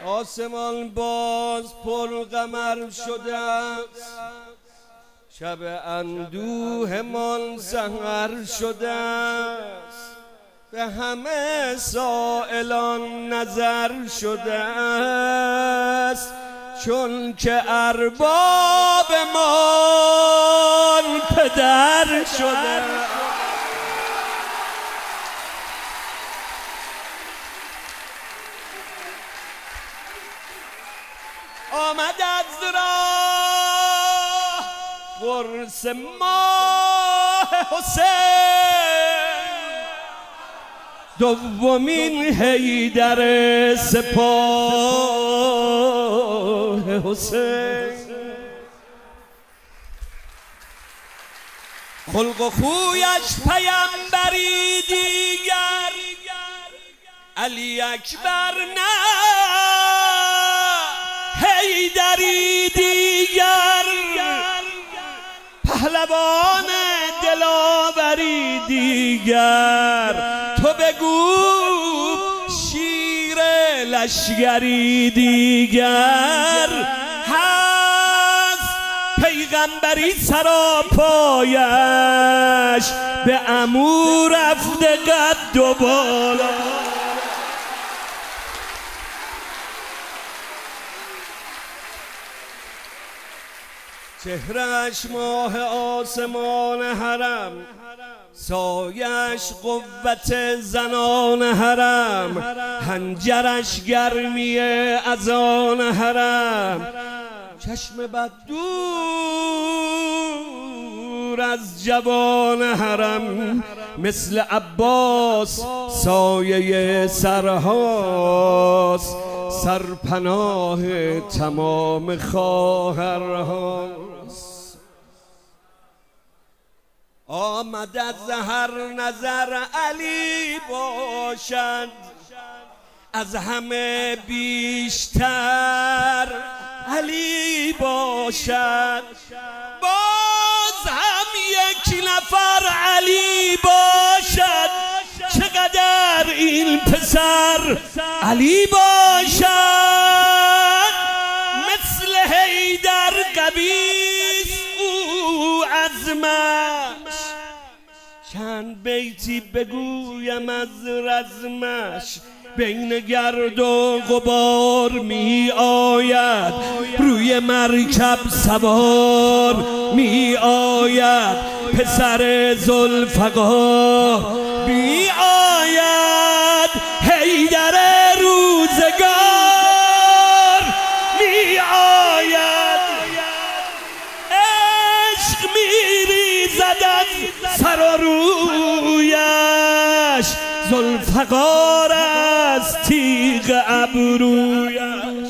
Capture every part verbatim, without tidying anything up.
آسمان باز پر قمر شده است، شب اندوهمان سحر شده است، به همه سائلان نظر شده است، چون که اربابمان پدر شده. آمد از راه قرص ماه حسین، دومین حیدر سپاه حسین. خلق و خویش پیمبری دیگر، علی اکبر نه حیدری دیگر، پهلوان دلاوری دیگر. تو بگو شیر لشگری دیگر، هست پیغمبری سراپایش، به عمو رفته قد و بالا. چهرهش ماه آسمان حرم، سایش قوت زنان حرم، حنجرش گرمی اذان حرم. چشم بد دور از جوان حرم، مثل عباس سایه سرهاست، سرپناه تمام خواهرهاست. آمد از هر نظر علی باشد، از همه بیشتر علی باشد. باز هم یک نفر علی باشد، چقدر این پسر علی باشد. مثل حیدر قبیس او عزمش، چند بیتی بگویم از رزمش. بین گرد و غبار می آید، روی مرکب سوار می آید، پسر ذوالفقار می آید. حیدر روزگار می آید، عشق می ریزد از سر و رویش، ذوالفقار از تیغ ابرویش.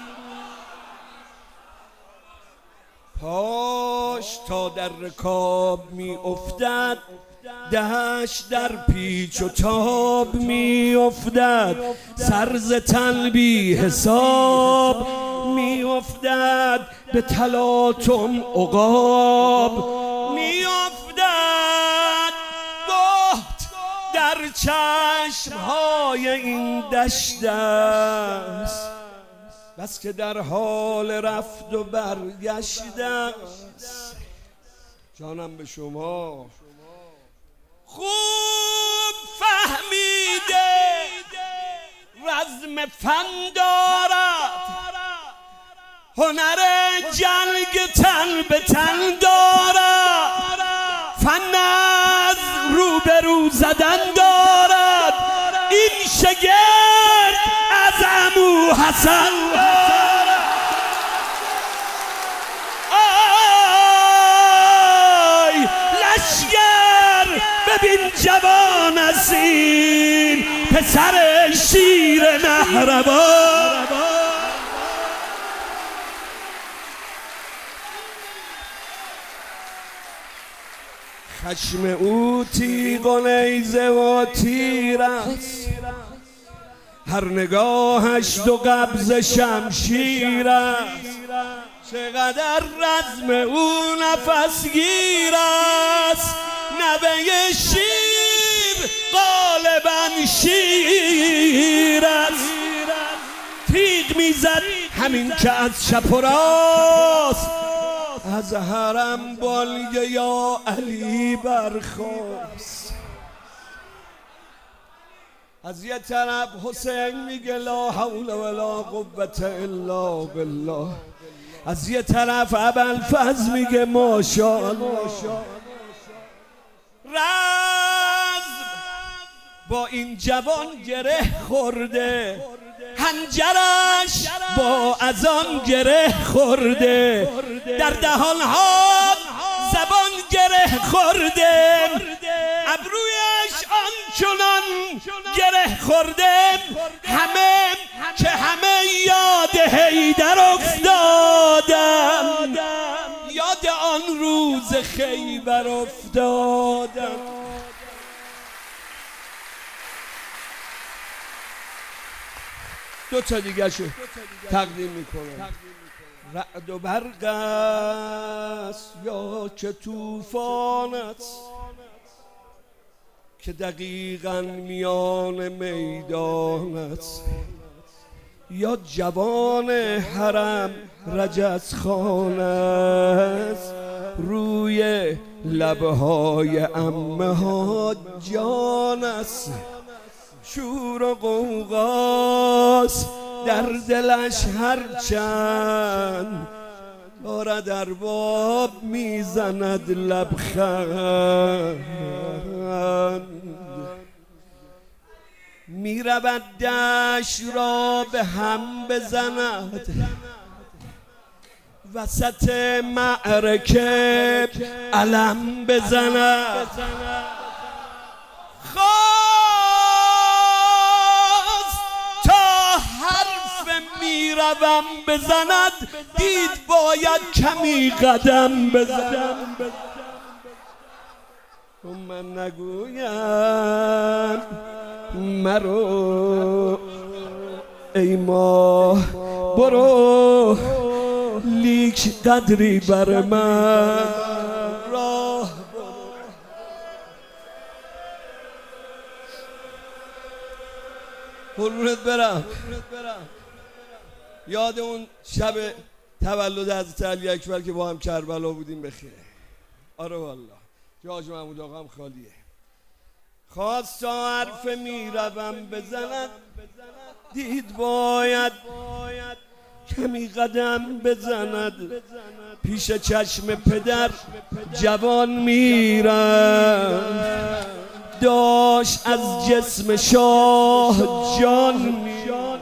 پاش تا در رکاب می افتد، دهش در پیچ و تاب می افتد، سرز تن بی حساب می افتد، به تلاطم عقاب می افتد. گفت در چشمهای این دشت است، بس که در حال رفت و برگشت است. جانم به شما خوب فهمیده، رزم فن دارد، هنر جنگ تن به تن دارد، فن از رو به رو زدن دارد. این شگرد از عمو حسن آی لشگر، ببین جوان اصیل، پسر شیر مهربان. خشم او تیغ و نیزه و تیر است، هر نگاهش دو قبض شمشیر است. چقدر رزم او نفسگیر است، نوه شیر غالبا شیر است. تیغ میزد همین که از چپ و راست از حرم بالگه یا علی برخاست. از یه طرف حسین میگه لا حول ولا قوة الا بالله، از یه طرف ابوالفضل میگه ماشاءالله. رزم با این جوان گره خورده، حنجرش با اذان گره خورده، در دهانها زبان گره خورده، ابرویش آنچنان گره خورده همه که همه یاد حیدر افتادم، یاد آن روز خیبر افتادم. دو تا دیگه شو تقدیم میکنم. رعد و برق است یا که طوفانت که دقیقاً میان میدانت، یا جوان حرم رجز خانت روی لبهای عمه ها جان است، شور و غوغاست در دلش هرچند دارد ارباب میزند لبخند، میرود دشت را به هم بزند وسط معرکه علم بزند، خواست تا حرف میروم بزند دید باید کمی قدم بزند. من نگویم مرو ای ماه برو، لیک قدری بر من راه برو. قربونت برم. یاد اون شب تولد حضرت علی اکبر که با هم کربلا بودیم بخیره. آره والله جاج محمود آقا هم خالیه. خواست تا حرف میروم بزند دید باید کمی قدم بزند، پیش چشم پدر جوان میرم داشت از جسم شاه جان میرم.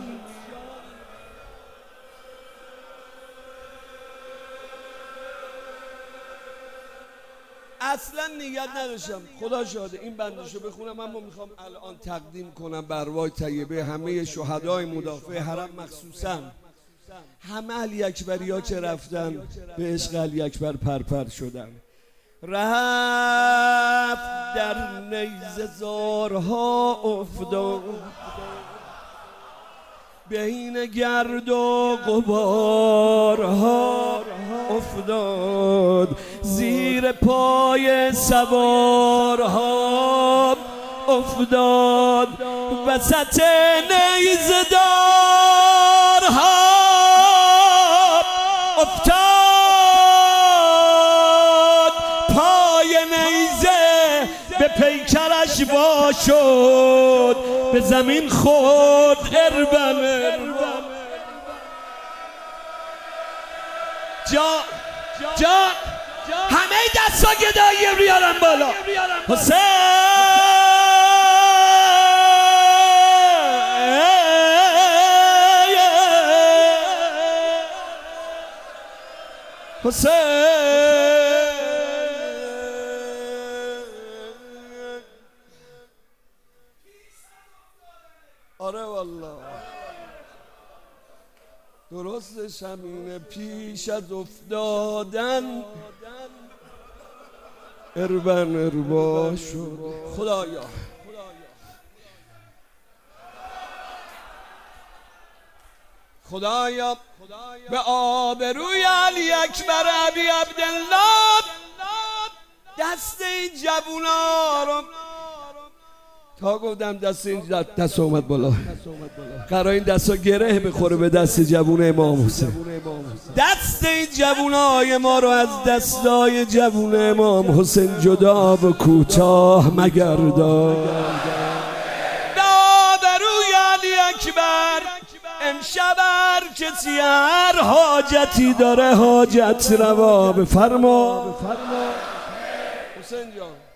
اصلا نیت نداشتم، خدا شاده این بندشو بخونم، اما میخوام الان تقدیم کنم بر ارواح طیبه همه شهدای مدافع حرم، مخصوصا همه علی اکبری ها که رفتن به عشق علی اکبر پرپر شدن. رفت در نیزه زارها افتاد، بین گرد و غبارها افتاد، زیر پای سوارها افتاد، وسط نیزه دارها افتاد، پای نیزه به پیکرش وا شد، به زمین خورد اربن اربن. جا جا همه دستا گدایی بیارن بالا. حسین حسین آره والله درستش همینه، پیش از افتادن اربن اربا شد. خدایا خدایا به آبروی علی اکبر ابی عبدالله دست این جوونا رو تا گفتم دست این دست اومد بالا، قرار این دستا گره بخوره به دست جوون امام حسین. دست این جوونای ما رو از دستای جوون امام حسین جدا و کوتاه مگردان. دادروی علی اکبر امشب هر کسی هر حاجتی داره حاجت روا بفرما. حسین جان